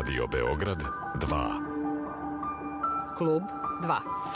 Radio Beograd 2. Klub 2.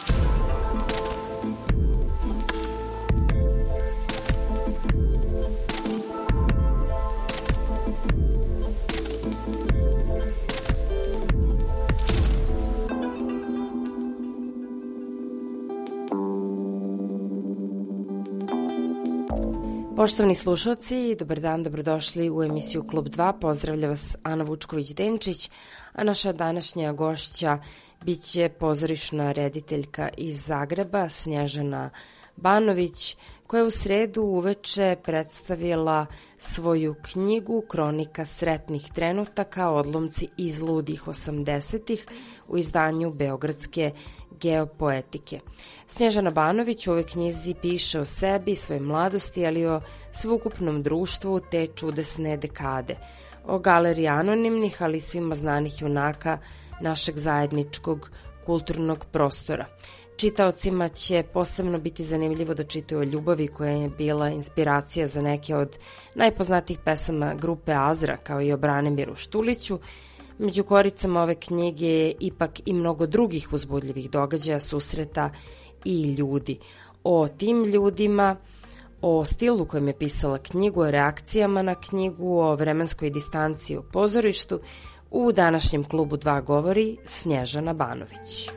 Poštovani slušalci, dobar dan, dobrodošli u emisiju Klub 2. Pozdravlja vas Ana Vučković-Denčić, a naša današnja gošća biće pozorišna rediteljka iz Zagreba, Snježana Banović, koja je u sredu uveče predstavila svoju knjigu Kronika sretnih trenutaka, odlomci iz ludih 80-ih u izdanju Beogradske geopoetike. Snježana Banović u ovoj knjizi piše o sebi, svojoj mladosti, ali o sveukupnom društvu te čudesne dekade. O galeriji anonimnih, ali svima znanih junaka našeg zajedničkog kulturnog prostora. Čitaocima će posebno biti zanimljivo da čitaju o ljubavi koja je bila inspiracija za neke od najpoznatijih pesama grupe Azra, kao i o Branimiru Štuliću. Među koricama ove knjige je ipak i mnogo drugih uzbudljivih događaja, susreta i ljudi. O tim ljudima, o stilu kojim je pisala knjigu, o reakcijama na knjigu, o vremenskoj distanciji u pozorištu, u današnjem Klubu 2 govori Snježana Banović.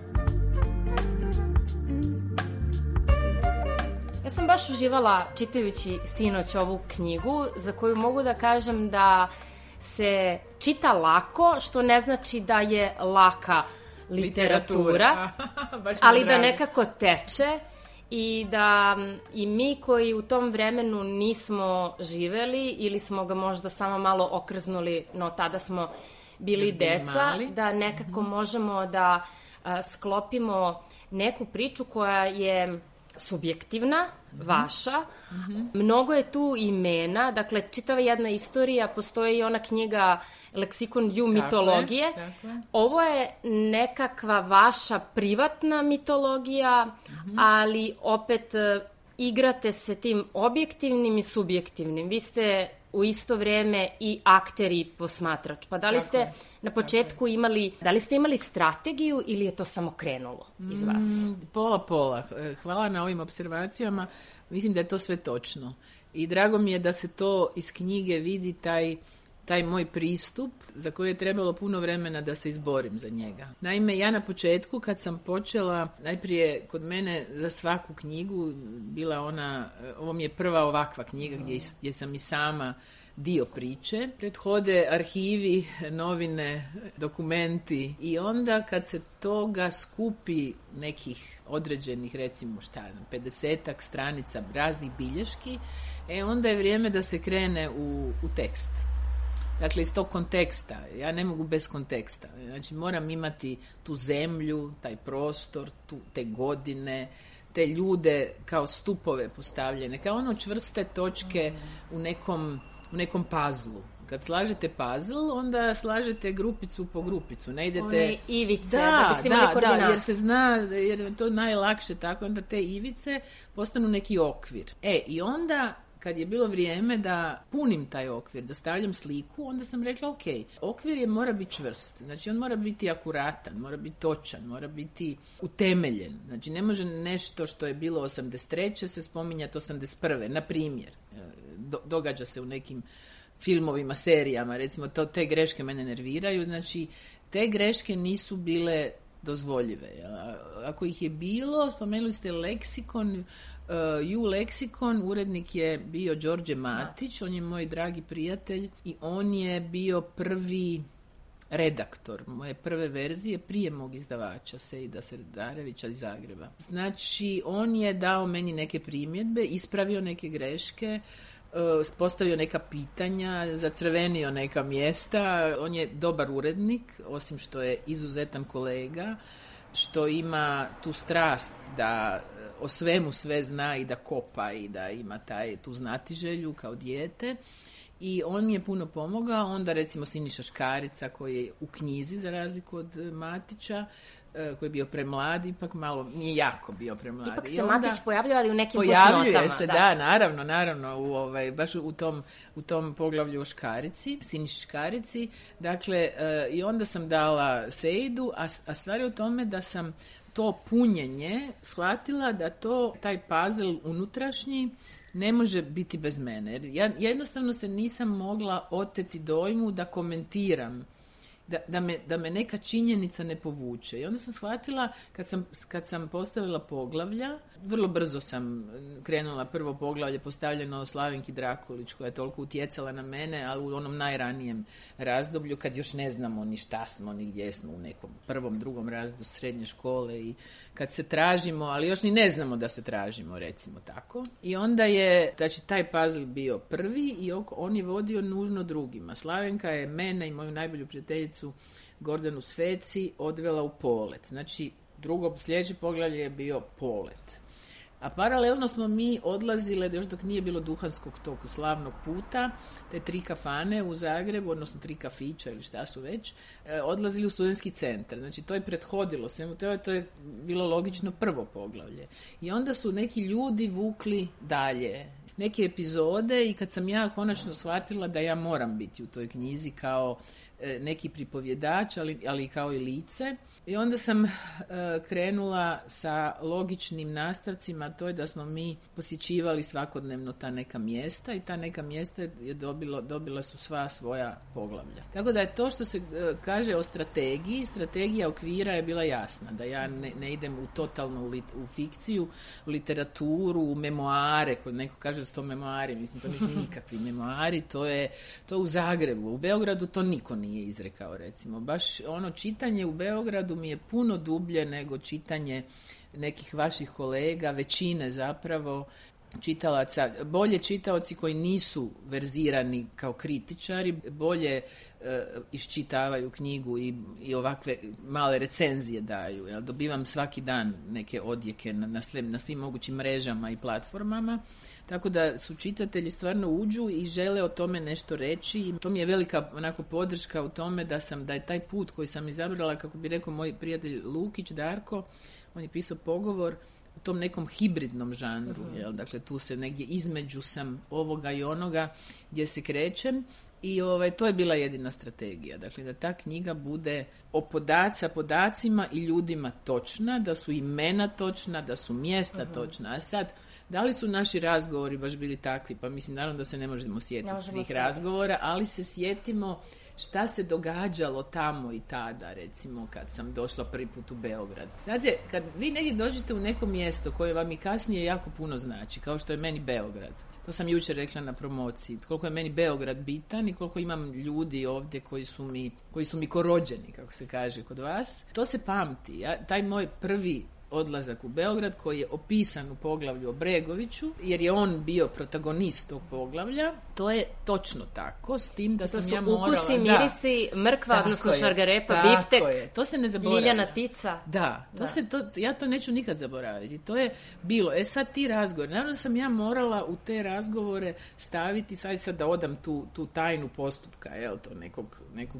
Ja sam baš uživala čitajući sinoć ovu knjigu, za koju mogu da kažem da se čita lako, što ne znači da je laka literatura, ali da nekako teče i da i mi koji u tom vremenu nismo živeli ili smo ga možda samo malo okrznuli, no tada smo bili deca, da nekako možemo da sklopimo neku priču koja je subjektivna, vaša. Mnogo je tu imena, dakle čitava jedna istorija, postoji i ona knjiga Leksikon ju mitologije. Ovo je nekakva vaša privatna mitologija, ali opet igrate se tim objektivnim i subjektivnim. Vi ste u isto vreme i akter i posmatrač. Pa da li ste na početku imali strategiju ili je to samo krenulo iz vas? Pola. Hvala na ovim observacijama. Mislim da je to sve točno. I drago mi je da se to iz knjige vidi taj moj pristup za koji je trebalo puno vremena da se izborim za njega. Naime, ja na početku kad sam počela, najprije kod mene za svaku knjigu bila ovo mi je prva ovakva knjiga gdje sam i sama dio priče. Prethode arhivi, novine, dokumenti i onda kad se toga skupi nekih određenih, recimo 50-ak stranica raznih bilješki, onda je vrijeme da se krene u tekst. Dakle, iz tog konteksta, ja ne mogu bez konteksta. Znači, moram imati tu zemlju, taj prostor, te godine, te ljude kao stupove postavljene, kao čvrste točke u nekom puzzlu. Kad slažete puzzle, onda slažete grupicu po grupicu. Ne idete... One ivice, da biste imali koordinat. Da, jer se zna, jer je to najlakše tako, onda te ivice postanu neki okvir. I onda kad je bilo vrijeme da punim taj okvir, da stavljam sliku, onda sam rekla okvir mora biti čvrst. Znači on mora biti akuratan, mora biti točan, mora biti utemeljen. Znači ne može nešto što je bilo 83. se spominjati 81. Na primjer, događa se u nekim filmovima, serijama, recimo te greške mene nerviraju. Znači te greške nisu bile dozvoljive. Ako ih je bilo, spomenuli ste leksikon, leksikon, urednik je bio Đorđe Matić, on je moj dragi prijatelj i on je bio prvi redaktor moje prve verzije prije mog izdavača Sejida Sredarevića iz Zagreba. Znači, on je dao meni neke primjedbe, ispravio neke greške, postavio neka pitanja, zacrvenio neka mjesta. On je dobar urednik, osim što je izuzetan kolega, što ima tu strast da o svemu sve zna i da kopa i da ima tu znatiželju kao dijete. I on mi je puno pomogao. Onda recimo Siniša Škarica koji je u knjizi za razliku od Matića koji je bio premlad, ipak malo, nije jako bio premlad. Ipak I se onda Matić pojavljava u nekim fusnotama. Pojavljuje se, da, naravno, baš u tom poglavlju o škarici, Siniši škarici. Dakle, i onda sam dala Sejdu, a stvar je u tome da sam to punjenje shvatila da taj puzzle unutrašnji ne može biti bez mene. Jer ja jednostavno se nisam mogla oteti dojmu da komentiram, da me neka činjenica ne povuče. I onda sam shvatila, kad sam postavila poglavlja, vrlo brzo sam krenula prvo poglavlje postavljeno o Slavenki Drakulić, koja je toliko utjecala na mene, ali u onom najranijem razdoblju, kad još ne znamo ni šta smo, ni gdje smo, u nekom prvom, drugom razredu srednje škole, i kad se tražimo, ali još ni ne znamo da se tražimo, recimo tako. I onda je, znači, taj puzzle bio prvi i on je vodio nužno drugima. Slavenka je mene i moju najbolju prijateljicu Gordanu Sveci odvela u Polet. Znači, sljedeće poglavlje je bio Polet. A paralelno smo mi odlazile, još dok nije bilo duhanskog tog slavnog puta, te 3 kafane u Zagrebu, odnosno 3 kafića ili šta su već, odlazili u studentski centar. Znači, to je prethodilo svemu, to je bilo logično prvo poglavlje. I onda su neki ljudi vukli dalje neke epizode, i kad sam ja konačno shvatila da ja moram biti u toj knjizi kao neki pripovjedač, ali kao i lice. I onda sam krenula sa logičnim nastavcima, to je da smo mi posjećivali svakodnevno ta neka mjesta, i ta neka mjesta je dobila su sva svoja poglavlja. Tako da je to što se kaže o strategija okvira je bila jasna, da ja ne idem u totalnu u fikciju, u literaturu, u memoare, kod neko kaže da su to memoari, mislim, to nisu nikakvi memoari, to je u Zagrebu. U Beogradu to niko nije izrekao, recimo. Baš ono čitanje u Beogradu mi je puno dublje nego čitanje nekih vaših kolega, većine zapravo čitalaca, bolje čitaoci koji nisu verzirani kao kritičari, bolje iščitavaju knjigu i ovakve male recenzije daju. Ja dobivam svaki dan neke odjeke na svim mogućim mrežama i platformama. Tako da su čitatelji stvarno uđu i žele o tome nešto reći. I to mi je velika onako podrška u tome da je taj put koji sam izabrala, kako bi rekao moj prijatelj Lukić Darko, on je pisao Pogovor u tom nekom hibridnom žanru. Jel? Dakle, tu se negdje između sam ovoga i onoga gdje se krećem. I to je bila jedina strategija. Dakle, da ta knjiga bude sa podacima i ljudima točna, da su imena točna, da su mjesta točna. A sad, da li su naši razgovori baš bili takvi? Pa mislim, naravno da se ne možemo sjetiti svih razgovora, ali se sjetimo šta se događalo tamo i tada, recimo, kad sam došla prvi put u Beograd. Znate, kad vi negdje dođete u neko mjesto koje vam i kasnije jako puno znači, kao što je meni Beograd, to sam jučer rekla na promociji, koliko je meni Beograd bitan i koliko imam ljudi ovdje koji su mi ko rođeni, kako se kaže kod vas, to se pamti. Taj moj prvi odlazak u Beograd, koji je opisan u poglavlju o Bregoviću, jer je on bio protagonist tog poglavlja, to je točno tako, s tim da sam ja morala... To su ukusi, mirisi, mrkva, odnosno šargarepa, biftek, to se ne zaboravlja. Ljiljana tica. Da, ja to neću nikad zaboraviti. To je bilo. Sad ti razgovori, naravno sam ja morala u te razgovore staviti, sad da odam tu tajnu postupka, to nekog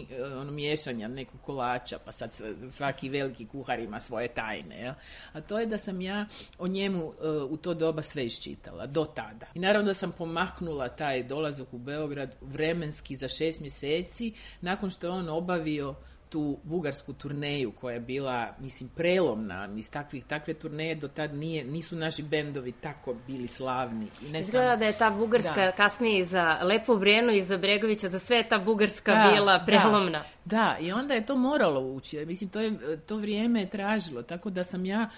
miješanja, nekog kolača, pa sad svaki veliki kuhar ima svoje tajne. A to je da sam ja o njemu u to doba sve iščitala, do tada. I naravno da sam pomaknula taj dolazak u Beograd vremenski za 6 mjeseci, nakon što je on obavio tu bugarsku turneju koja je bila, mislim, prelomna. Takve turneje do tad nisu naši bendovi tako bili slavni. Izgleda da je ta Bugarska kasnije i za Lepu Vrenu i za Bregovića, za sve je ta Bugarska bila prelomna. Da, i onda je to moralo ući. Mislim, to vrijeme je tražilo, tako da sam ja,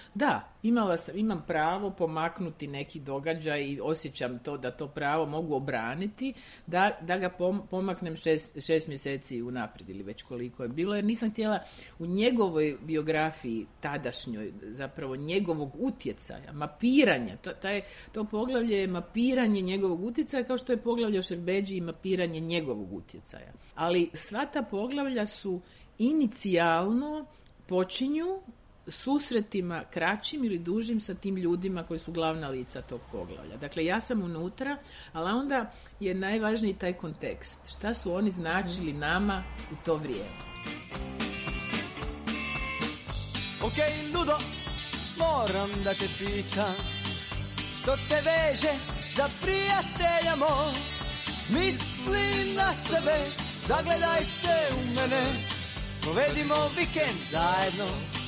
imam pravo pomaknuti neki događaj i osjećam to da to pravo mogu obraniti, da ga pomaknem 6 mjeseci unaprijed ili već koliko je bilo, jer nisam htjela u njegovoj biografiji tadašnjoj, zapravo njegovog utjecaja, mapiranja, to poglavlje je mapiranje njegovog utjecaja, kao što je poglavlje o Šerbedži i mapiranje njegovog utjecaja. Ali sva ta poglavlja su inicijalno počinju susretima kraćim ili dužim sa tim ljudima koji su glavna lica tog poglavlja. Dakle, ja sam unutra, ali onda je najvažniji taj kontekst. Šta su oni značili nama u to vrijeme? Ok, ludo, moram da te pitam, što te veže za prijatelja moj? Misli na sebe, zagledaj se u mene, provedimo vikend zajedno.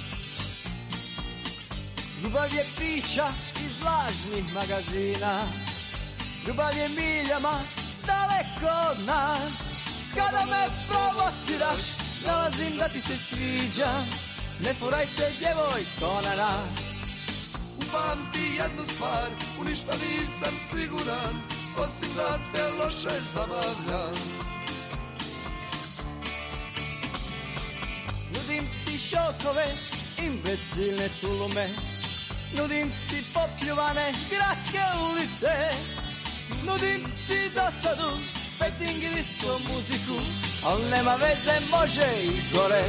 Ljubav je pića iz lažnih magazina, ljubav je miljama daleko od nas. Kada me provociraš, nalazim da ti se sviđam, ne furaj se djevojko na nas. Upamti jednu stvar, u ništa nisam siguran, osim da te loše zabavljam. Nudim ti šokove, imbecilne tulume, nudim ti popljuvane gradske ulice, nudim ti dosadu, petting i disco muziku, al nema veze, može i gore.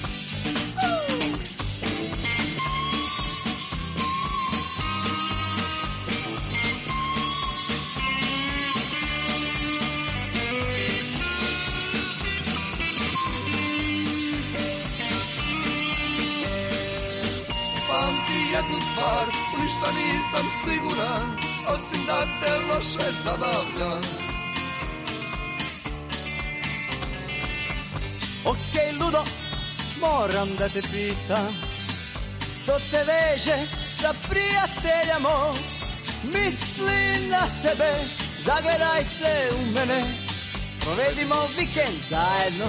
Jednu stvar, u ništa nisam siguran, osim da te loše zabavljam. Okej, ludo, moram da te pitam, što te veže za prijatelja moj? Misli na sebe, zagledaj se u mene, provedimo vikend zajedno.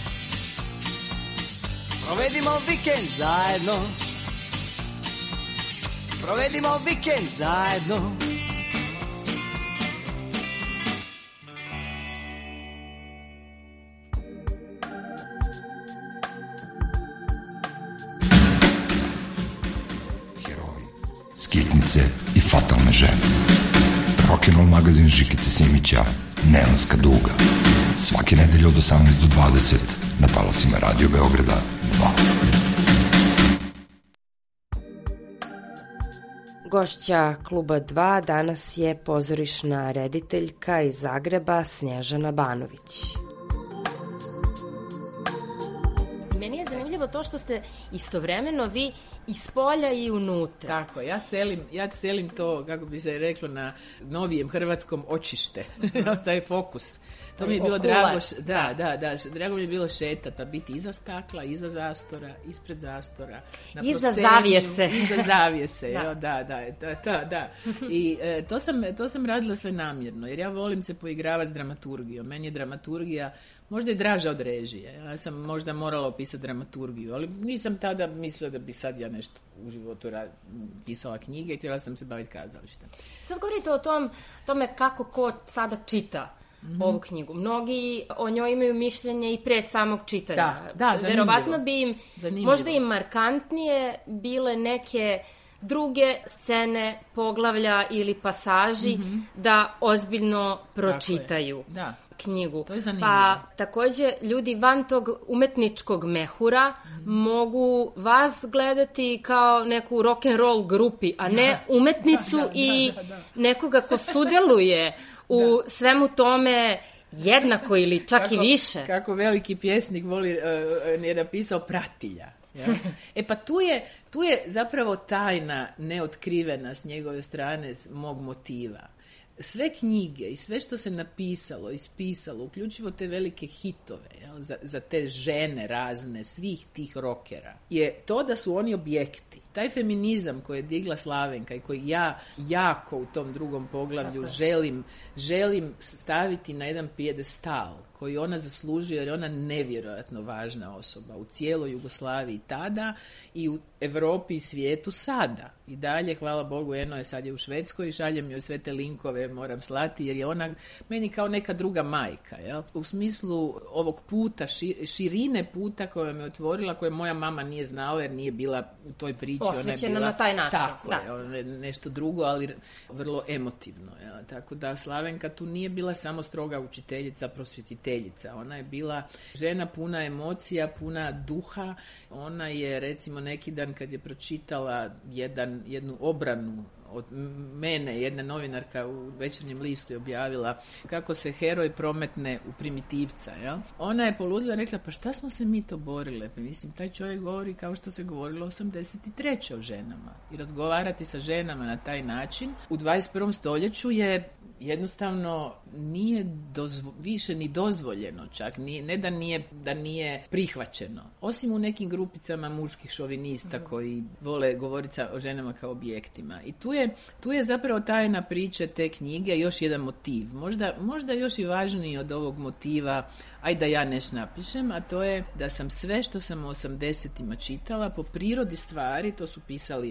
Provedimo vikend zajedno. Provedimo vikend zajedno. Heroji, skitnice i fatalne žene. Rock'n'roll magazin Žikice Simića, Neonska duga. Svake nedelje od 18 do 20 na talasima Radio Beograda 2. Gošća Kluba 2 danas je pozorišna rediteljka iz Zagreba Snježana Banović. Meni je zanimljivo to što ste istovremeno vi iz polja i unutra. Tako, ja selim to, kako bi se reklo na novijem hrvatskom, očište, taj fokus. To mi je bilo drago, drago mi je bilo šetati, pa biti iza stakla, iza zastora, ispred zastora, na iza zavjese. Iza zavjese, da. I to sam radila sve namjerno, jer ja volim se poigravati s dramaturgijom. Meni je dramaturgija možda i draža od režije. Ja sam možda morala opisati dramaturgiju, ali nisam tada mislila da bi sad ja nešto u životu pisala knjige i htjela sam se baviti kazalištem. Sad govorite o tome kako ko sada čita ovu knjigu. Mnogi o njoj imaju mišljenje i pre samog čitanja. Da, verovatno bi im možda i markantnije bile neke druge scene, poglavlja ili pasaži da ozbiljno pročitaju knjigu. To je zanimljivo. Pa također ljudi van tog umetničkog mehura mogu vas gledati kao neku rock'n'roll grupi, a ne umetnicu i nekoga ko sudjeluje u svemu tome jednako ili čak i više. Kako veliki pjesnik je napisao pratilja. Ja? Pa tu je zapravo tajna neotkrivena s njegove strane mog motiva. Sve knjige i sve što se napisalo, ispisalo, uključivo te velike hitove, za te žene razne, svih tih rokera, je to da su oni objekti. Taj feminizam koji je digla Slavenka i koji ja jako u tom drugom poglavlju želim staviti na jedan pijedestal koji ona zaslužuje, jer je ona nevjerojatno važna osoba u cijeloj Jugoslaviji tada i u Europi i svijetu sada. I dalje, hvala Bogu, Eno je sad u Švedskoj i šaljem joj sve te linkove, moram slati, jer je ona meni kao neka druga majka. Jel? U smislu ovog puta, širine puta koja me otvorila, koje moja mama nije znala jer nije bila u toj priči. Osvećena na taj način. Tako je, nešto drugo, ali vrlo emotivno. Jel? Tako da Slavenka tu nije bila samo stroga učiteljica, prosvjetiteljica. Ona je bila žena puna emocija, puna duha. Ona je, recimo, neki dan kad je pročitala jednu obranu od mene, jedna novinarka u Večernjem listu je objavila kako se heroj prometne u primitivca, jel? Ona je poludila, rekla, pa šta smo se mi to borile? Pa mislim, taj čovjek govori kao što se govorilo 83. o ženama. I razgovarati sa ženama na taj način u 21. stoljeću je jednostavno nije više ni dozvoljeno, čak ne da nije prihvaćeno. Osim u nekim grupicama muških šovinista koji vole govoriti o ženama kao objektima. I tu je zapravo tajna priče te knjige još jedan motiv. Možda još i važniji od ovog motiva, aj da ja nešto napišem, a to je da sam sve što sam u 80-ima čitala po prirodi stvari, to su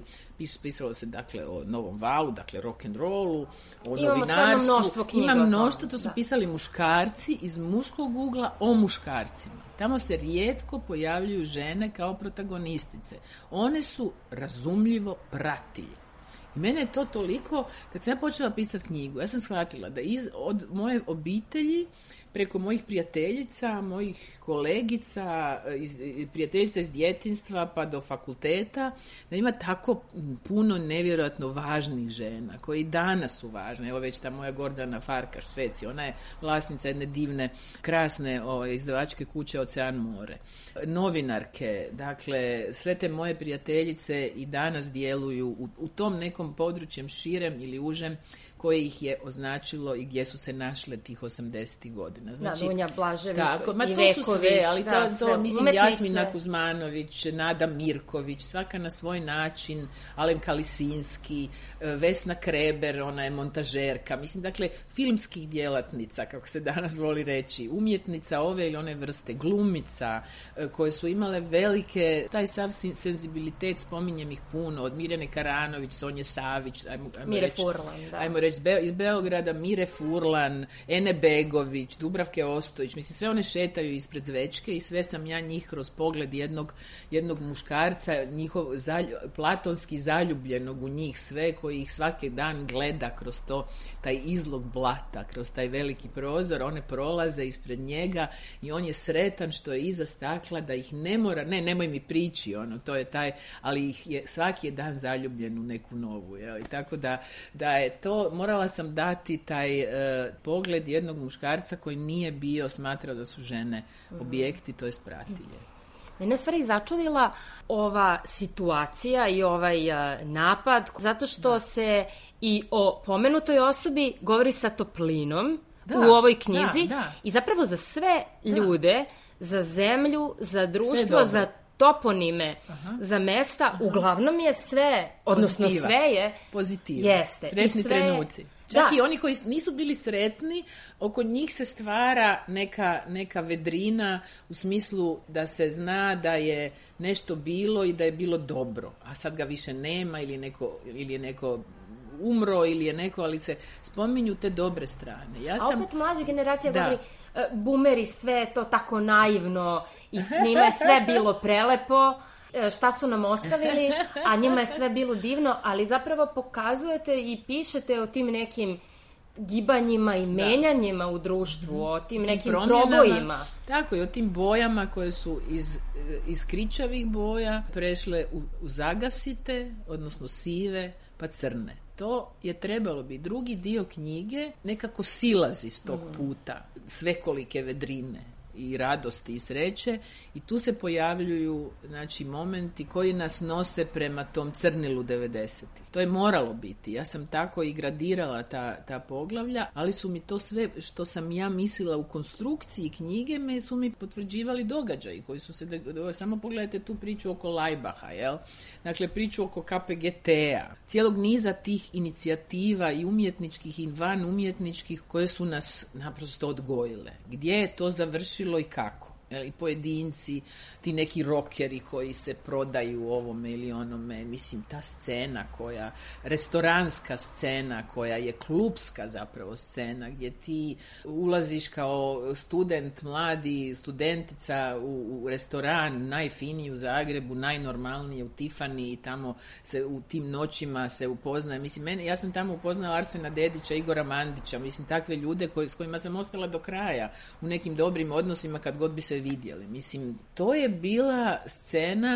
pisalo se dakle o Novom valu, dakle rock and rollu, o novinarstvu. Ima mnoštvo, to su pisali muškarci iz muškog ugla o muškarcima. Tamo se rijetko pojavljuju žene kao protagonistice. One su razumljivo pratilje. I mene je to toliko, kad sam ja počela pisati knjigu, ja sam shvatila da od moje obitelji, preko mojih prijateljica, mojih kolegica, prijateljica iz djetinjstva pa do fakulteta, da ima tako puno nevjerojatno važnih žena, koji i danas su važne. Evo već ta moja Gordana Farkaš, Sveci, ona je vlasnica jedne divne, krasne izdavačke kuće Ocean more. Novinarke, dakle, sve te moje prijateljice i danas djeluju u tom nekom područjem širem ili užem koje ih je označilo i gdje su se našle tih 80. godina. Znači, Dunja Blažević tako, ma i to Veković. su sve, ali to mislim, umetnice. Jasmina Kuzmanović, Nada Mirković, svaka na svoj način, Alen Kalisinski, Vesna Kreber, ona je montažerka, mislim, dakle, filmskih djelatnica, kako se danas voli reći, umjetnica ove ili one vrste, glumica, koje su imale velike, taj sav senzibilitet, spominjem ih puno, od Mirjane Karanović, Sonje Savić, Mire Furlan, da. Ajmo reći, iz Beograda, Mire Furlan, Ene Begović, Dubravke Ostojić, mislim, sve one šetaju ispred zvečke i sve sam ja njih kroz pogled jednog muškarca, njihov platonski zaljubljenog u njih sve, koji ih svaki dan gleda kroz taj izlog blata, kroz taj veliki prozor, one prolaze ispred njega i on je sretan što je iza stakla, da ih ne mora, nemoj mi prići, to je taj, ali ih je, svaki je dan zaljubljen u neku novu, jel? I tako da je to, morala sam dati taj pogled jednog muškarca koji nije bio smatrao da su žene objekti, to je pratilje. Mene je u stvari začudila ova situacija i ovaj napad, zato što se i o pomenutoj osobi govori sa toplinom u ovoj knjizi i zapravo za sve ljude, za zemlju, za društvo, za toponime, za mesta, uglavnom je sve, odnosno pozitiva. Sve je pozitivno. Jeste. Sretni trenuci. Čak i oni koji nisu bili sretni, oko njih se stvara neka vedrina u smislu da se zna da je nešto bilo i da je bilo dobro, a sad ga više nema ili je neko umro ili je neko, ali se spominju te dobre strane. A opet mlađa generacija govori, boomeri, sve to tako naivno i s njima je sve bilo prelepo, šta su nam ostavili, a njima je sve bilo divno, ali zapravo pokazujete i pišete o tim nekim gibanjima i menjanjima u društvu, o tim nekim probojima. Tako, i o tim bojama koje su iz kričavih boja prešle u zagasite, odnosno sive, pa crne. To je trebalo biti. Drugi dio knjige nekako silazi s tog puta, svekolike vedrine i radosti i sreće, i tu se pojavljuju, znači, momenti koji nas nose prema tom crnilu 90-ih. To je moralo biti. Ja sam tako i gradirala ta poglavlja, ali su mi to sve što sam ja mislila u konstrukciji knjige su mi potvrđivali događaji koji su se, samo pogledajte tu priču oko Lajbaha, jel? Dakle, priču oko KPGT-a, cijelog niza tih inicijativa i umjetničkih i van umjetničkih koje su nas naprosto odgojile. Gdje je to završilo i kako? I pojedinci, ti neki rokeri koji se prodaju ovome ili onome, mislim, ta scena restoranska scena koja je klubska zapravo scena, gdje ti ulaziš kao student, mladi, studentica u restoran, najfiniji u Zagrebu, najnormalniji u Tiffany, i tamo se u tim noćima se upoznaje. Mislim, ja sam tamo upoznala Arsena Dedića, Igora Mandića, mislim, takve ljude s kojima sam ostala do kraja u nekim dobrim odnosima kad god bi se vidjeli. Mislim, to je bila scena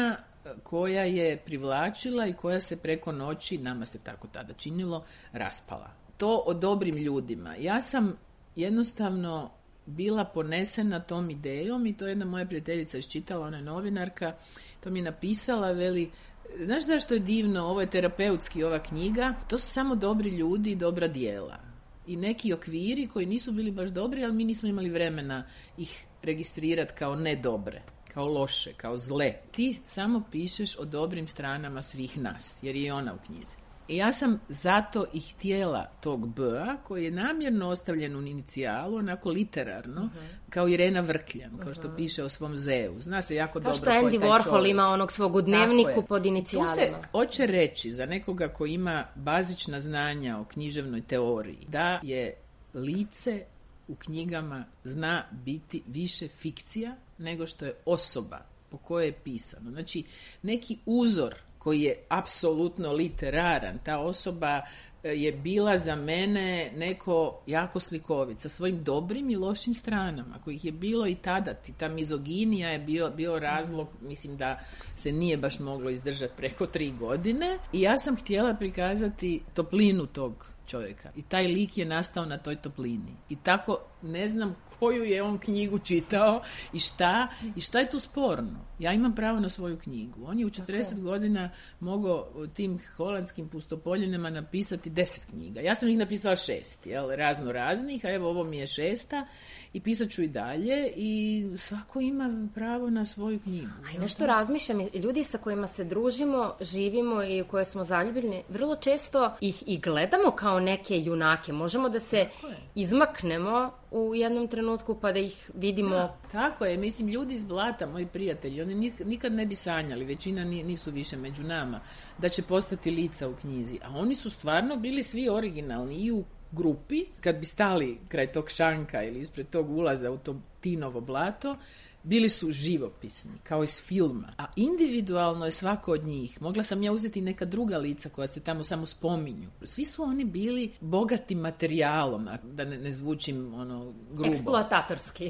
koja je privlačila i koja se preko noći, nama se tako tada činilo, raspala. To o dobrim ljudima. Ja sam jednostavno bila ponesena tom idejom i to je jedna moja prijateljica iščitala, ona je novinarka, to mi je napisala, veli, znaš zašto je divno, ovo je terapeutski ova knjiga, to su samo dobri ljudi i dobra djela. I neki okviri koji nisu bili baš dobri, ali mi nismo imali vremena ih registrirati kao nedobre, kao loše, kao zle. Ti samo pišeš o dobrim stranama svih nas, jer je ona u knjizi. I ja sam zato i htjela tog B-a, koji je namjerno ostavljen u inicijalu, onako literarno, kao Irena Vrkljan, kao što piše o svom Zeu. Zna se jako kao dobro što ko je Andy taj Warhol čovjek. ima onog svog u dnevniku pod inicijalima. Tu se hoće reći za nekoga ko ima bazična znanja o književnoj teoriji, da je lice u knjigama zna biti više fikcija nego što je osoba po kojoj je pisano. Znači, neki uzor koji je apsolutno literaran, ta osoba je bila za mene neko jako slikovit, sa svojim dobrim i lošim stranama, kojih je bilo i tada. Ta mizoginija je bio razlog, mislim da se nije baš moglo izdržati preko 3 godine. I ja sam htjela prikazati toplinu tog čovjeka. I taj lik je nastao na toj toplini. I tako, ne znam koju je on knjigu čitao i šta je tu sporno. Ja imam pravo na svoju knjigu. On je u 40 godina mogao tim holandskim pustopoljinama napisati 10 knjiga. Ja sam ih napisala 6, razno raznih, a evo ovo mi je 6. i pisat ću i dalje i svako ima pravo na svoju knjigu. A i nešto razmišljam, ljudi sa kojima se družimo, živimo i u koje smo zaljubljeni, vrlo često ih i gledamo kao neke junake. Možemo da se izmaknemo u jednom trenutku pa da ih vidimo. Da, tako je, mislim, ljudi iz Blata, moji prijatelji, oni nikad ne bi sanjali, većina nisu više među nama, da će postati lica u knjizi. A oni su stvarno bili svi originalni i u grupi, kad bi stali kraj tog šanka ili ispred tog ulaza u to Tinovo blato, bili su živopisni, kao iz filma. A individualno je svako od njih. Mogla sam ja uzeti neka druga lica koja se tamo samo spominju. Svi su oni bili bogati materijalom, da ne zvučim grubo. Eksploatatorski,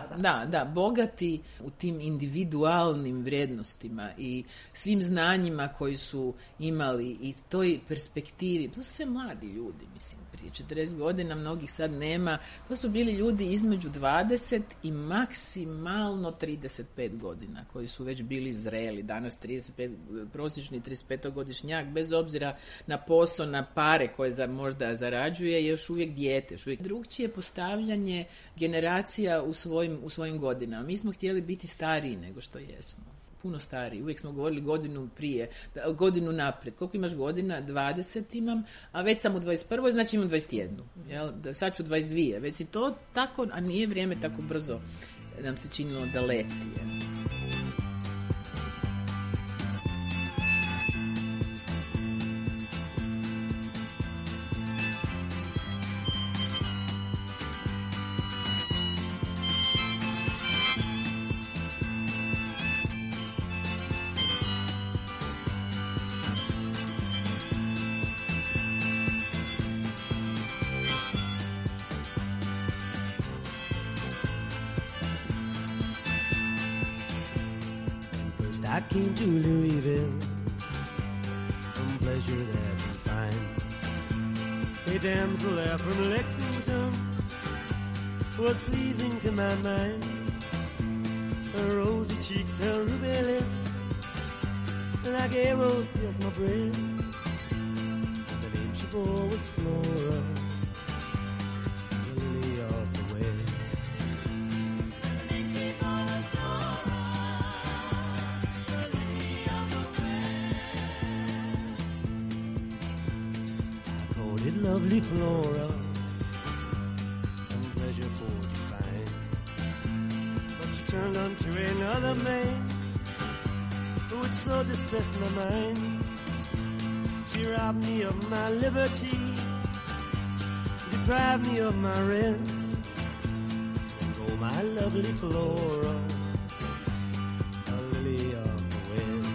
da, bogati u tim individualnim vrijednostima i svim znanjima koji su imali i toj perspektivi. To su sve mladi ljudi, mislim, prije 40 godina, mnogih sad nema. To su bili ljudi između 20 i maksimalno 35 godina, koji su već bili zreli. Danas 35, prosječni 35-godišnjak, bez obzira na posao, na pare koje možda zarađuje, je još uvijek dijete. Drugčije postavljanje generacija u svojim godinama. Mi smo htjeli biti stariji nego što jesmo. Puno stariji. Uvijek smo govorili godinu naprijed. Koliko imaš godina? 20 imam, a već sam u 21. znači imam 21. Sad ću 22. Već si to tako, a nije vrijeme tako brzo nam se činilo da leti. I came to Louisville, some pleasure there to find. A damsel there from Lexington was pleasing to my mind. Her rosy cheeks, her ruby lips, like arrows pierced my breast. The name she bore was Flora, the lily of the West. Lovely Flora, some pleasure for to find. But she turned unto another man, which so distressed my mind. She robbed me of my liberty, deprived me of my rest. Oh, my lovely Flora, a lily of the West.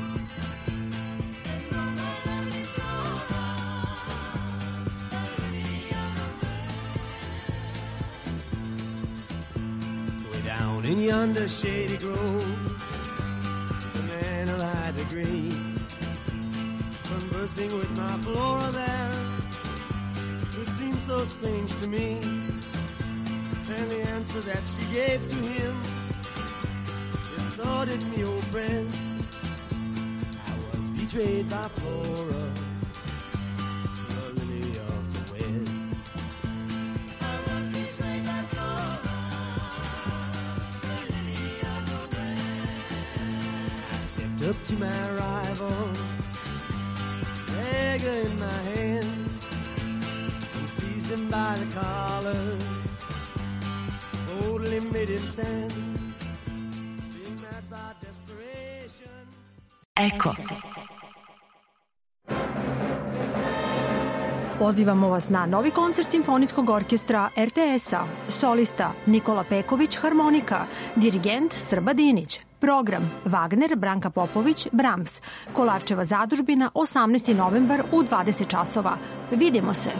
In yonder shady grove, the man who had to degree, conversing with my Flora there, it seemed so strange to me, and the answer that she gave to him, it sorted me, old friends. I was betrayed by Flora, the lily of the West. I was betrayed by Flora, the lily of the West. I stepped up to my rival, dagger in my hand, and seized him by the collar, boldly made him stand, being mad by desperation. Eko. Pozivamo vas na novi koncert Simfonijskog orkestra RTS-a, solista Nikola Peković, harmonika, dirigent Srba Dinić. Program Wagner, Branka Popović, Brahms, Kolarčeva zadužbina, 18. novembar u 20 časova. Vidimo se!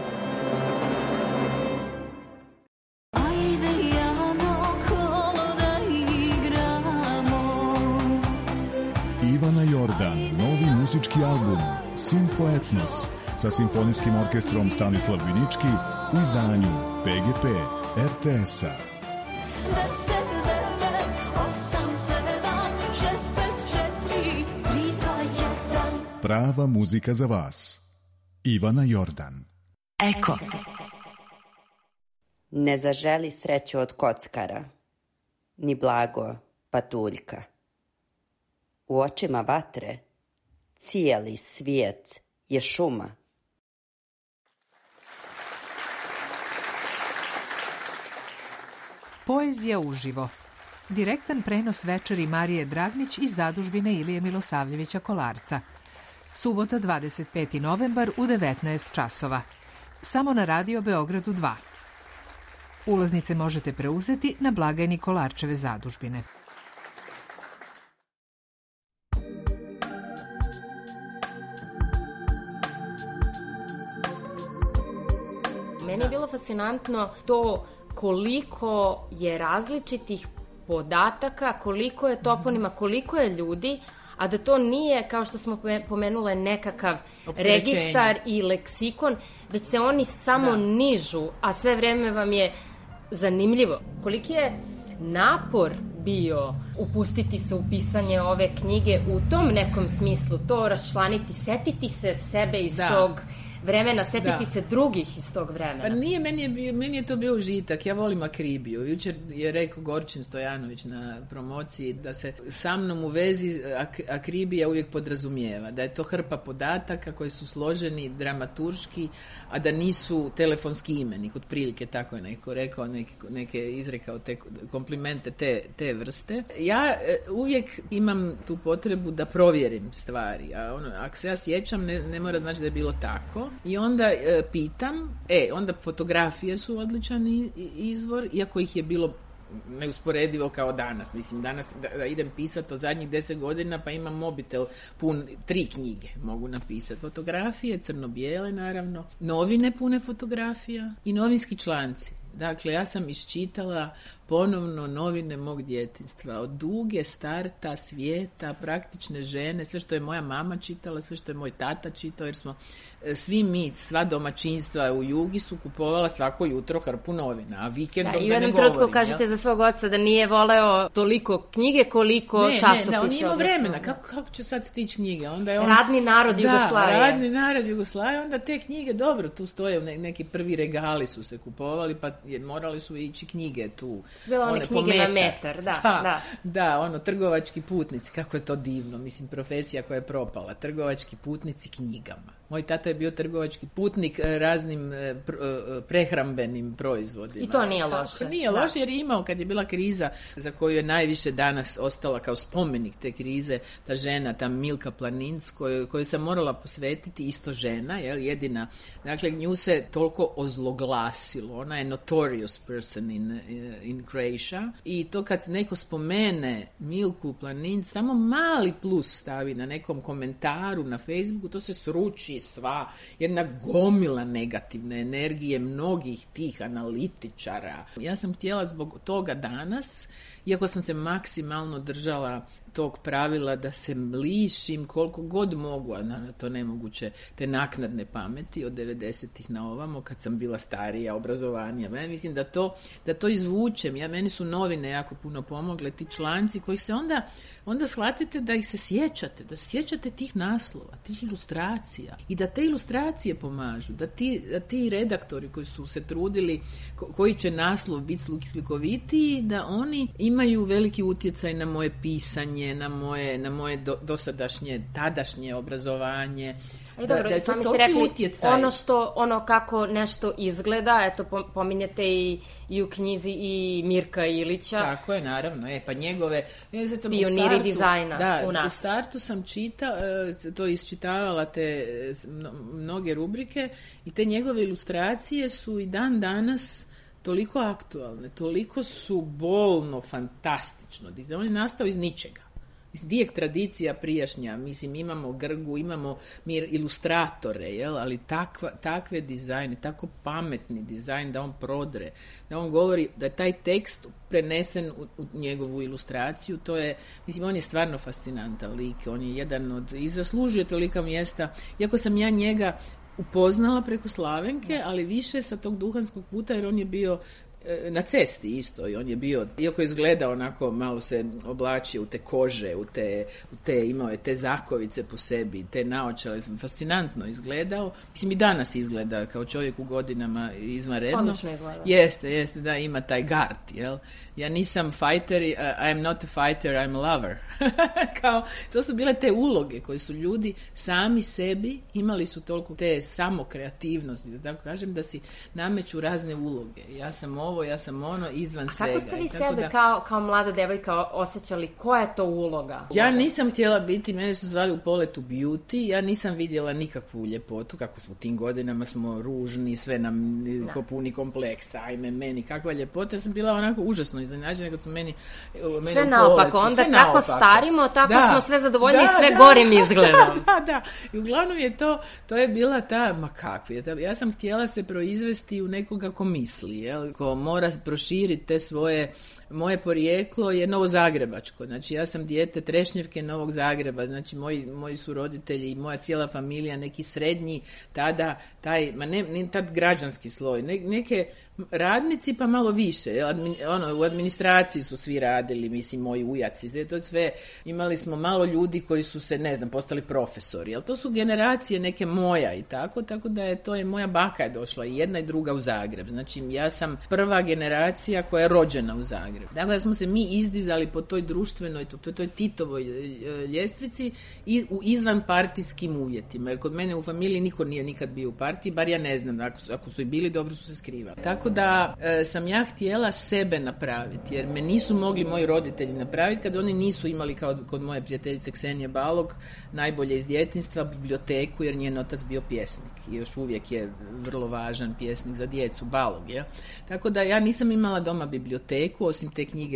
Ivana Jordan, novi muzički album Simfoetnos sa Simfonijskim orkestrom Stanislav Vinički u izdanju PGP RTS-a. Prava muzika za vas. Ivana Jordan. Eko. Ne zaželi sreću od kockara, ni blago patuljka. U očima vatre cijeli svijet je šuma. Poezija uživo. Direktan prenos večeri Marije Dragnić iz zadužbine Ilije Milosavljevića Kolarca. Subota 25. novembar u 19 časova. Samo na Radio Beogradu 2. Ulaznice možete preuzeti na blagajni Kolarčeve zadužbine. Meni je bilo fascinantno to koliko je različitih podataka, koliko je toponima, koliko je ljudi, a da to nije, kao što smo pomenule, nekakav registar i leksikon, već se oni samo nižu, a sve vreme vam je zanimljivo. Koliki je napor bio upustiti se u pisanje ove knjige u tom nekom smislu, to raščlaniti, setiti se sebe iz tog vremena, setiti se drugih iz tog vremena. Pa nije, meni je to bio užitak. Ja volim akribiju. Jučer je rekao Gorčin Stojanović na promociji da se sa mnom u vezi akribija uvijek podrazumijeva. Da je to hrpa podataka koji su složeni dramaturški, a da nisu telefonski imenik. Otprilike tako je neko rekao, neke izrekao te komplimente te vrste. Ja uvijek imam tu potrebu da provjerim stvari. A ako se ja sjećam, ne mora znači da je bilo tako. I onda pitam, onda fotografije su odličan izvor, iako ih je bilo neusporedivo kao danas. Mislim, danas da idem pisati o zadnjih 10 godina, pa imam mobitel pun 3 knjige mogu napisati. Fotografije, crno-bijele naravno, novine pune fotografija i novinski članci. Dakle, ja sam iščitala ponovno novine mog djetinjstva. Od Duge, Starta, Svijeta, Praktične žene, sve što je moja mama čitala, sve što je moj tata čitao, jer smo svi mi, sva domaćinstva u Jugi su kupovala svako jutro hrpu novina, a vikendom da ne govorim. I u jednom trenutku kažete za svog oca da nije voleo toliko knjige koliko časopise. Ne, on nije imao vremena. Kako će sad stići knjige? Onda je Radni narod Jugoslavije. Da, Radni narod Jugoslavije. Onda te knjige, dobro, tu stoje, neki prvi regali su se kupovali, pa morali su ići knjige tu. Su bila one knjige na metar, da. Da, trgovački putnici, kako je to divno, mislim, profesija koja je propala. Trgovački putnici knjigama. Moj tata je bio trgovački putnik raznim prehrambenim proizvodima. I to nije loše. Nije loše jer je imao, kad je bila kriza za koju je najviše danas ostala kao spomenik te krize, ta žena, ta Milka Planinc, koju sam morala posvetiti, isto žena, jedina. Dakle, nju se toliko ozloglasilo. Ona je notorious person in Croatia. I to kad neko spomene Milku Planinc, samo mali plus stavi na nekom komentaru na Facebooku, to se sruči sva jedna gomila negativne energije mnogih tih analitičara. Ja sam htjela zbog toga danas, iako sam se maksimalno držala tog pravila da se lišim koliko god mogu, a to nemoguće, te naknadne pameti od 90-ih na ovamo, kad sam bila starija, obrazovanija. Ja mislim da to izvučem. Meni su novine jako puno pomogle, ti članci koji se onda shvatite da ih se sjećate, da se sjećate tih naslova, tih ilustracija i da te ilustracije pomažu, da ti redaktori koji su se trudili, koji će naslov biti slikovitiji, da oni imaju veliki utjecaj na moje pisanje, na moje dosadašnje, tadašnje obrazovanje. Dobro, da sami ste rekli utjecaj. Ono kako nešto izgleda, eto pominjete i u knjizi i Mirka Ilića. Tako je, naravno. Pa njegove pioniri dizajna u nas. U startu sam isčitavala te mnoge rubrike i te njegove ilustracije su i dan danas toliko aktualne, toliko su bolno, fantastično. On je nastao iz ničega. Dijek tradicija prijašnja, mislim, imamo Grgu, imamo ilustratore, ali takve dizajne, tako pametni dizajn da on prodre, da on govori, da je taj tekst prenesen u njegovu ilustraciju, to je, mislim, on je stvarno fascinantan lik, on je jedan i zaslužuje tolika mjesta, iako sam ja njega upoznala preko Slavenke, ali više sa tog duhanskog puta, jer on je bio na cesti isto i on je bio, iako je izgledao onako, malo se oblačio u te kože, imao je te zakovice po sebi, te naočale, fascinantno izgledao. Mislim, i danas izgleda kao čovjek u godinama izvanredno. Odlično izgleda. Jeste, da ima taj gard, jel? Ja nisam fighter, I'm not a fighter, I'm a lover. Kao, to su bile te uloge koje su ljudi sami sebi, imali su toliko te samokreativnosti, da tako kažem, da si nameću razne uloge. Ja sam ovo, ja sam ono, izvan svega. Kako ste vi sebe kao mlada devojka osjećali? Koja je to uloga? Ja nisam htjela biti, mene su zvali u poletu beauty, ja nisam vidjela nikakvu ljepotu, kako smo u tim godinama smo ružni, sve nam puni kompleksa, ajme meni, kakva ljepota, ja sam bila onako užasno iznenađena kad su meni sve naopako, onda kako starimo, tako smo sve zadovoljni i sve gorim izgledom. Da. I uglavnom je to je bila ta, ja sam htjela se proizvesti u nekoga ko misli, jel? Ko mora proširiti te moje porijeklo je novozagrebačko, znači ja sam dijete Trešnjevke Novog Zagreba, znači moji su roditelji i moja cijela familija, neki srednji tada, ne tad građanski sloj, neke radnici pa malo više, u administraciji su svi radili, mislim, moji ujaci, to sve, imali smo malo ljudi koji su se, ne znam, postali profesori, ali to su generacije neke moja i tako da to je moja baka je došla i jedna i druga u Zagreb, znači ja sam prva generacija koja je rođena u Zagreb. Dakle, da smo se mi izdizali po toj društvenoj, toj Titovoj ljestvici i u izvanpartijskim uvjetima, jer kod mene u familiji niko nije nikad bio u partiji, bar ja ne znam, ako su i bili, dobro su se skrivali. Tako da sam ja htjela sebe napraviti, jer me nisu mogli moji roditelji napraviti kad oni nisu imali, kao kod moje prijateljice Ksenije Balog, najbolje iz djetinjstva, biblioteku, jer njen otac bio pjesnik i još uvijek je vrlo važan pjesnik za djecu, Balog, je. Tako da ja nisam imala doma biblioteku, osim te knjige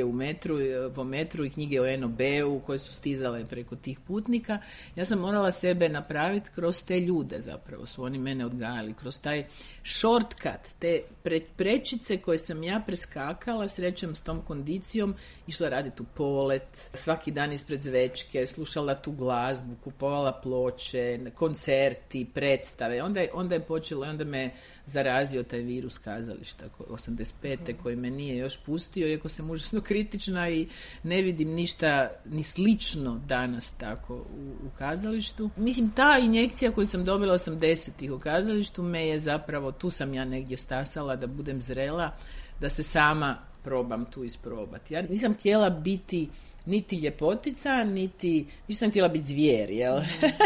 po metru i knjige o NOB-u koje su stizale preko tih putnika. Ja sam morala sebe napraviti kroz te ljude, zapravo su oni mene odgajali, kroz taj shortcut, te prečice koje sam ja preskakala, srećem s tom kondicijom, išla raditi u Polet, svaki dan ispred Zvečke, slušala tu glazbu, kupovala ploče, koncerti, predstave. Onda je počelo, onda me zarazio taj virus kazališta 85. koji me nije još pustio, iako sam užasno kritična i ne vidim ništa ni slično danas tako u kazalištu. Mislim, ta injekcija koju sam dobila 80-ih u kazalištu me je zapravo, tu sam ja negdje stasala da budem zrela, da se sama probam tu isprobati. Ja nisam htjela biti niti ljepotica, nisam htjela biti zvijer, jel?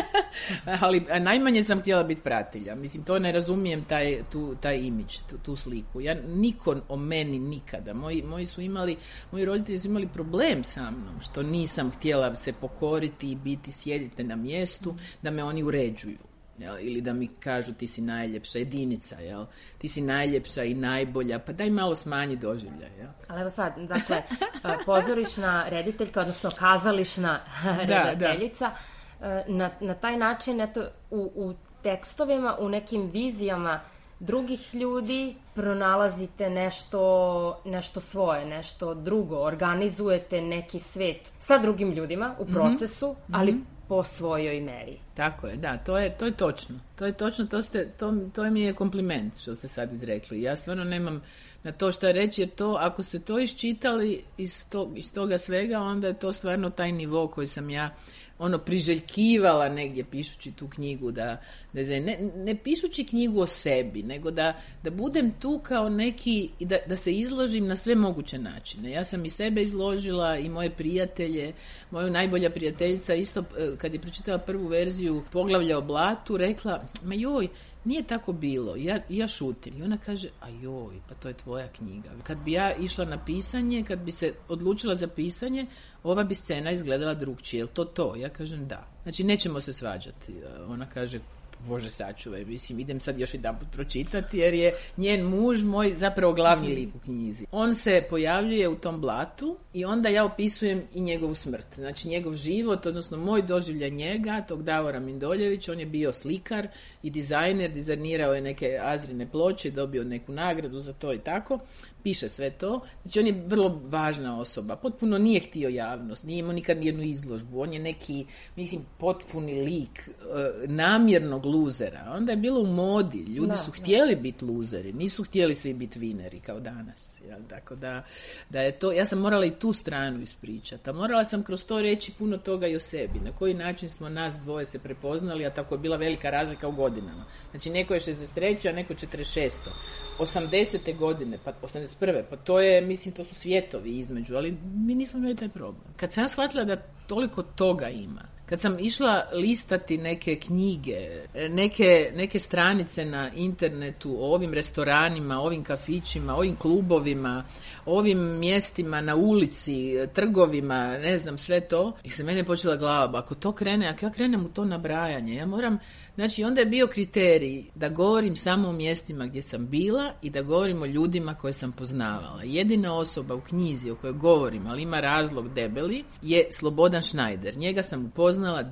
Ali najmanje sam htjela biti pratilja. Mislim, to ne razumijem taj imidž, tu sliku. Ja niko o meni nikada. Moji roditelji su imali problem sa mnom, što nisam htjela se pokoriti i biti, sjedite na mjestu, da me oni uređuju. Jel? Ili da mi kažu ti si najljepša jedinica, jel? Ti si najljepša i najbolja, pa daj malo smanji doživljaj. Jel? Ali evo sad, dakle, pozorišna rediteljka, odnosno kazališna redateljica, na taj način, eto, u tekstovima, u nekim vizijama drugih ljudi pronalazite nešto svoje, nešto drugo, organizujete neki svet sa drugim ljudima u procesu, ali po svojoj meri. Tako je, da, to je točno. To je točno, to mi je kompliment što ste sad izrekli. Ja stvarno nemam na to što reći, jer to, ako ste to iščitali iz toga svega, onda je to stvarno taj nivo koji sam ja priželjkivala negdje pišući tu knjigu, ne pišući knjigu o sebi, nego da budem tu kao neki, da se izložim na sve moguće načine. Ja sam i sebe izložila i moje prijatelje, moja najbolja prijateljica isto kad je pročitala prvu verziju Poglavlja o blatu, rekla, ma joj, nije tako bilo, ja šutim. I ona kaže, a joj, pa to je tvoja knjiga. Kad bi ja išla na pisanje, kad bi se odlučila za pisanje, ova bi scena izgledala drugčije. Je li to? Ja kažem da. Znači, nećemo se svađati. Ona kaže, Bože sačuvaj, mislim, idem sad još jedanput pročitati, jer je njen muž moj zapravo glavni lik u knjizi. On se pojavljuje u tom blatu i onda ja opisujem i njegovu smrt. Znači, njegov život, odnosno moj doživljaj njega, tog Davora Mindoljevića, on je bio slikar i dizajner, dizajnirao je neke Azrine ploče, dobio neku nagradu za to i tako. Piše sve to. Znači, on je vrlo važna osoba. Potpuno nije htio javnost, nije imao nikad jednu izložbu. On je neki, mislim, potpuni lik namjernog luzera. Onda je bilo u modi. Ljudi su htjeli biti luzeri, nisu htjeli svi biti vineri kao danas. Jel? Tako da je to, ja sam morala i tu stranu ispričati. A morala sam kroz to reći puno toga i o sebi. Na koji način smo nas dvoje se prepoznali, a tako je bila velika razlika u godinama. Znači, neko je 63, a neko 46. 80. godine, pa 81. Pa to je, mislim, to su svjetovi između, ali mi nismo imali taj problem. Kad sam ja shvatila da toliko toga ima, kad sam išla listati neke knjige, neke stranice na internetu o ovim restoranima, ovim kafićima, ovim klubovima, ovim mjestima na ulici, trgovima, ne znam, sve to, i se mene počela glava, ako ja krenem u to nabrajanje, ja moram, znači onda je bio kriterij da govorim samo o mjestima gdje sam bila i da govorim o ljudima koje sam poznavala. Jedina osoba u knjizi o kojoj govorim, ali ima razlog debeli, je Slobodan Schneider. Njega sam upoznala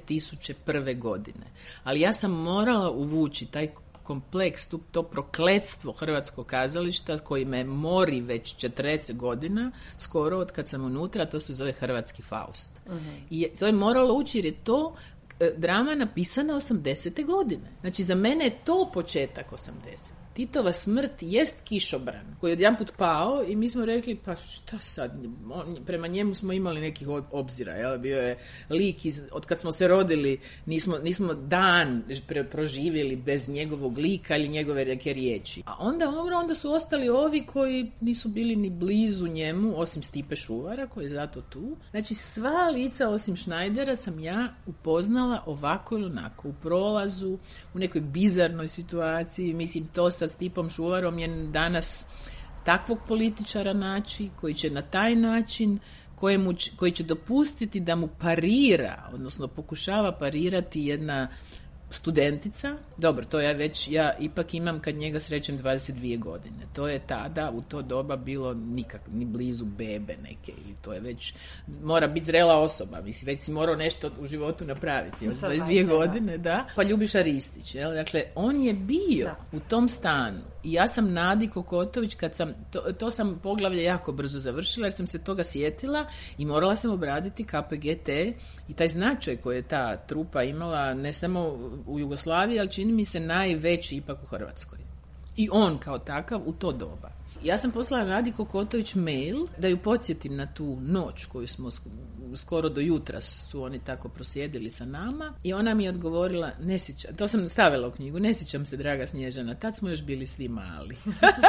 2001. godine. Ali ja sam morala uvući taj kompleks, to prokletstvo hrvatskog kazališta koji me mori već 40 godina, skoro od kad sam unutra, to se zove Hrvatski Faust. I to je moralo ući jer je to drama napisana 80. godine. Znači, za mene je to početak 80. Titova smrt jest kišobran koji je odjedanput pao i mi smo rekli, pa šta sad, prema njemu smo imali nekih obzira, jel? Bio je lik od kad smo se rodili, nismo dan proživjeli bez njegovog lika ili njegove neke riječi. A onda su ostali ovi koji nisu bili ni blizu njemu, osim Stipe Šuvara koji je zato tu. Znači, sva lica osim Schneidera sam ja upoznala ovako ili onako, u prolazu, u nekoj bizarnoj situaciji. Mislim, to sa Stipom Šuvarom je danas takvog političara naći, koji će na taj način, koji će dopustiti da mu parira, odnosno pokušava parirati jedna studentica. Dobro, to ja ipak imam kad njega srećem 22 godine. To je tada, u to doba bilo ni blizu bebe neke, ili to je već, mora biti zrela osoba, mislim, već si morao nešto u životu napraviti. 22 godine, da. Pa Ljubiša Ristić, jel? Dakle, on je bio u tom stanu. I ja sam Nadi Kokotović, kad sam, to sam poglavlje jako brzo završila, jer sam se toga sjetila i morala sam obraditi KPGT i taj značaj koji je ta trupa imala, ne samo u Jugoslaviji, ali čini mi se najveći ipak u Hrvatskoj. I on kao takav u to doba. Ja sam poslala Nadi Kokotović mail da ju podsjetim na tu noć koju smo skoro do jutra su oni tako prosjedili sa nama i ona mi je odgovorila, to sam stavila u knjigu, ne sjećam se, draga Snježana, tad smo još bili svi mali.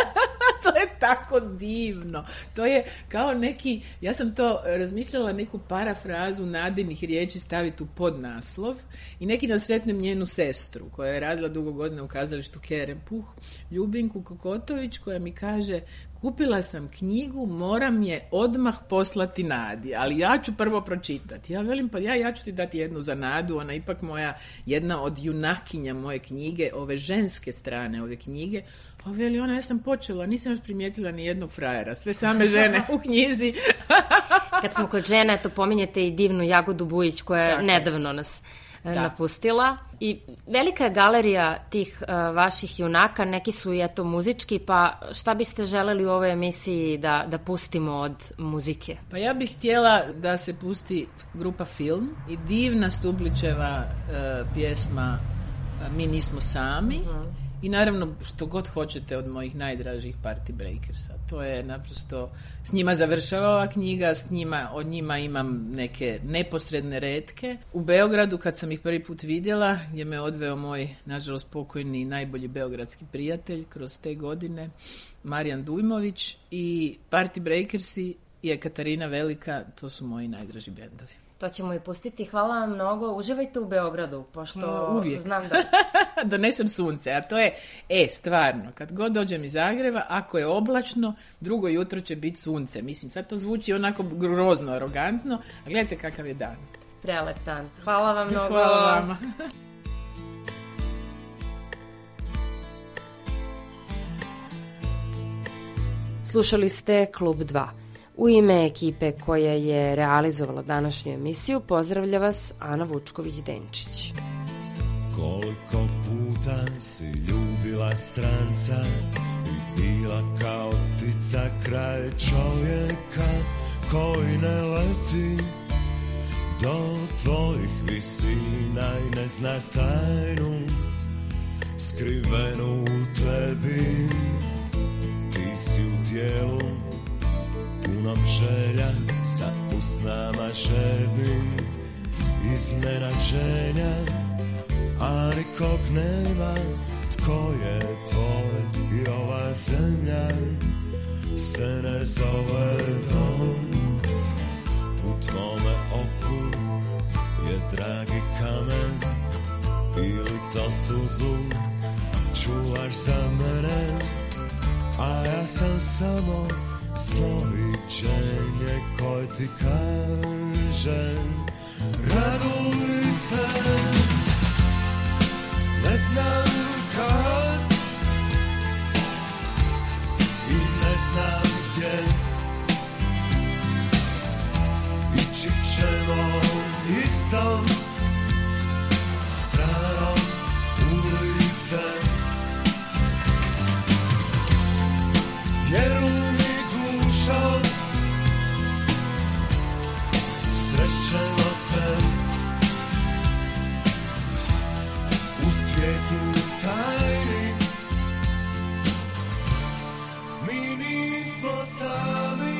To je tako divno. To je kao neki, ja sam to razmišljala, neku parafrazu Nadinih riječi staviti u podnaslov i neki dan sretnem njenu sestru koja je radila dugo godina u kazalištu Kerempuh, Ljubinku Kokotović, koja mi kaže, kupila sam knjigu, moram je odmah poslati Nadi, ali ja ću prvo pročitati. Ja velim, pa ja ću ti dati jednu za Nadu, ona ipak jedna od junakinja moje knjige, ove ženske strane ove knjige. Pa veli ona, ja sam počela, nisam još primijetila ni jednog frajera, sve same žene u knjizi. Kad smo kod žena, to pominjete i divnu Jagodu Bujić koja nedavno nas napustila. I velika je galerija tih vaših junaka, neki su i eto muzički, pa šta biste želeli u ovoj emisiji da pustimo od muzike? Pa ja bih htjela da se pusti grupa Film i divna Stublićeva pjesma Mi nismo sami. I naravno što god hoćete od mojih najdražih Party Breakersa. To je naprosto, s njima završava ova knjiga, od njima imam neke neposredne retke. U Beogradu kad sam ih prvi put vidjela, gdje me odveo moj, nažalost pokojni, najbolji beogradski prijatelj kroz te godine, Marijan Dujmović, i Party Breakersi i Ekaterina Velika, to su moji najdraži bendovi. To ćemo i pustiti. Hvala vam mnogo. Uživajte u Beogradu, pošto uvijek znam da... Donesem sunce, a to je, stvarno, kad god dođem iz Zagreba, ako je oblačno, drugo jutro će biti sunce. Mislim, sad to zvuči onako grozno, arogantno, a gledajte kakav je dan. Prelep dan. Hvala vam mnogo. Hvala vama. Slušali ste Klub 2. U ime ekipe koja je realizovala današnju emisiju pozdravlja vas Ana Vučković-Denčić. Koliko puta si ljubila stranca i bila kao ptica kraj čovjeka koji ne leti do tvojih visina i ne zna tajnu skrivenu u tebi. Ti si u tijelu punom želja, sa usnama žebim iznenađenja, a nikog nema tko je tvoj i ova zemlja se ne zove dom. U tvome oku je dragi kamen ili to suzu čuvaš za mene, a ja sam samo snovićenje koje ti kaže raduj se, ne znam kad i ne znam gdje, ići ćemo istom stranom ulice. Vjeruj mi dušo, srećemo se u svijetu tajni. Mi nismo sami.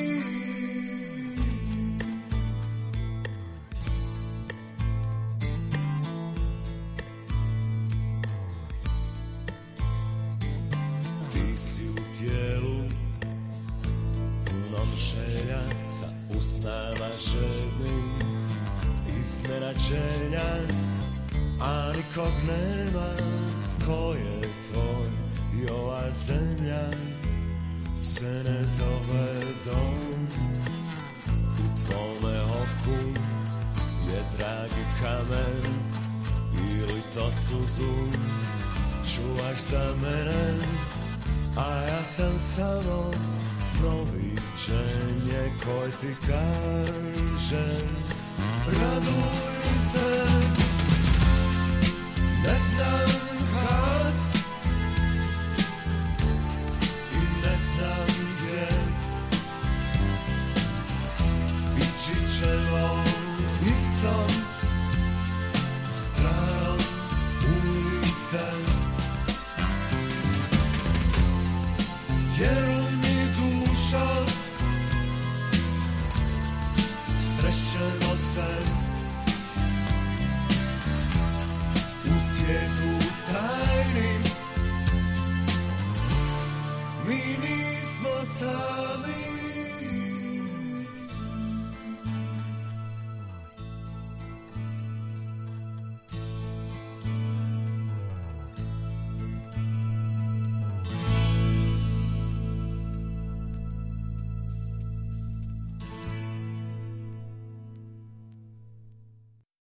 Ti si u tijelu punom želja, sa usnama želim iznenađenja, a nikog nema tko je tvoj i ova zemlja se ne zove dom. U tvome oku je dragi kamen ili to suzu čuvaš za mene, a ja sam samo snovićenje koje ti kaže raduj se, ne znam kad i ne znam gdje, ići ćemo istom stranom ulice. Vjeruj mi dušo, srećemo se u svijetu tajni. Mi nismo sami.